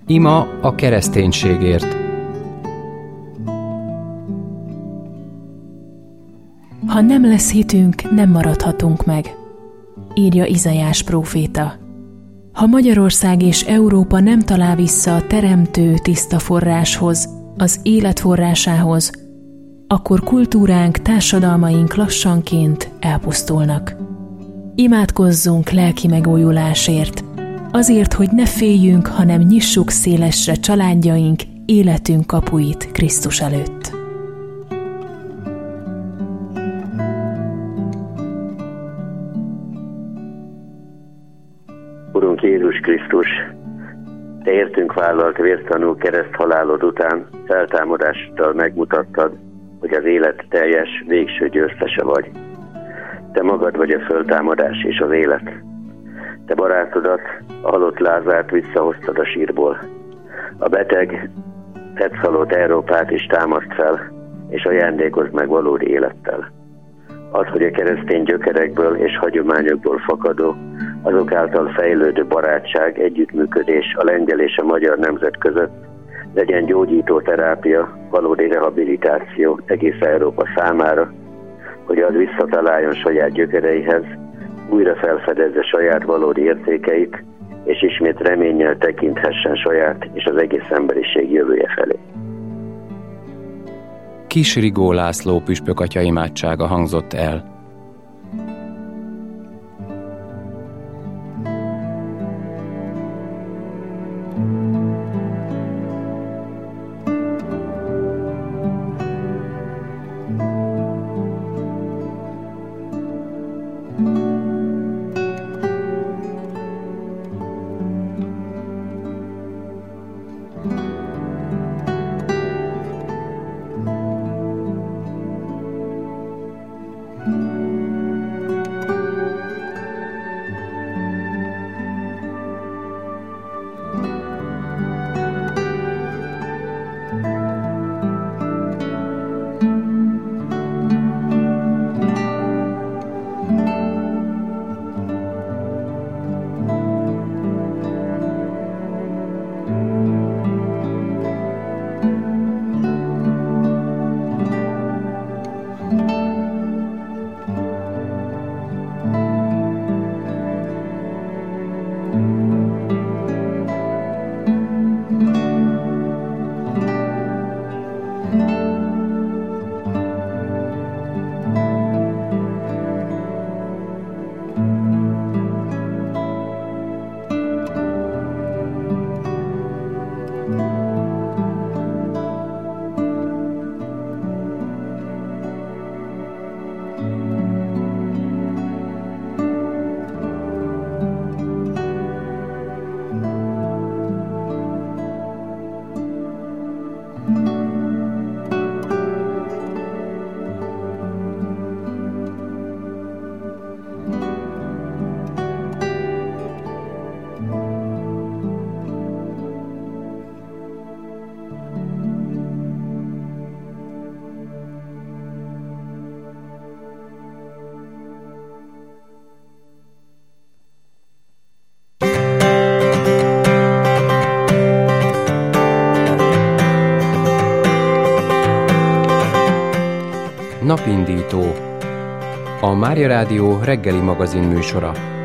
Ima a kereszténységért. Ha nem lesz hitünk, nem maradhatunk meg, írja Izaiás próféta. Ha Magyarország és Európa nem talál vissza a teremtő tiszta forráshoz, az élet forrásához, akkor kultúránk, társadalmaink lassanként elpusztulnak. Imádkozzunk lelki megújulásért, azért, hogy ne féljünk, hanem nyissuk szélesre családjaink, életünk kapuit Krisztus előtt. Urunk Jézus Krisztus, Te értünk vállalt vértanú kereszthalálod után feltámadással megmutattad, hogy az élet teljes, végső győztese vagy. Te magad vagy a föltámadás és az élet. Te barátodat, a halott Lázárt visszahoztad a sírból. A beteg, tetszalott Európát is támaszt fel, és ajándékozd meg valódi élettel. Add, hogy a keresztény gyökerekből és hagyományokból fakadó, azok által fejlődő barátság, együttműködés a lengyel és a magyar nemzet között legyen gyógyító terápia, valódi rehabilitáció egész Európa számára, hogy az visszataláljon saját gyökereihez, újra felfedezze saját valódi értékeit, és ismét reménnyel tekinthessen saját és az egész emberiség jövője felé. Kis Rigó László püspök atya imádsága hangzott el. Napindító. A Mária Rádió reggeli magazin műsora.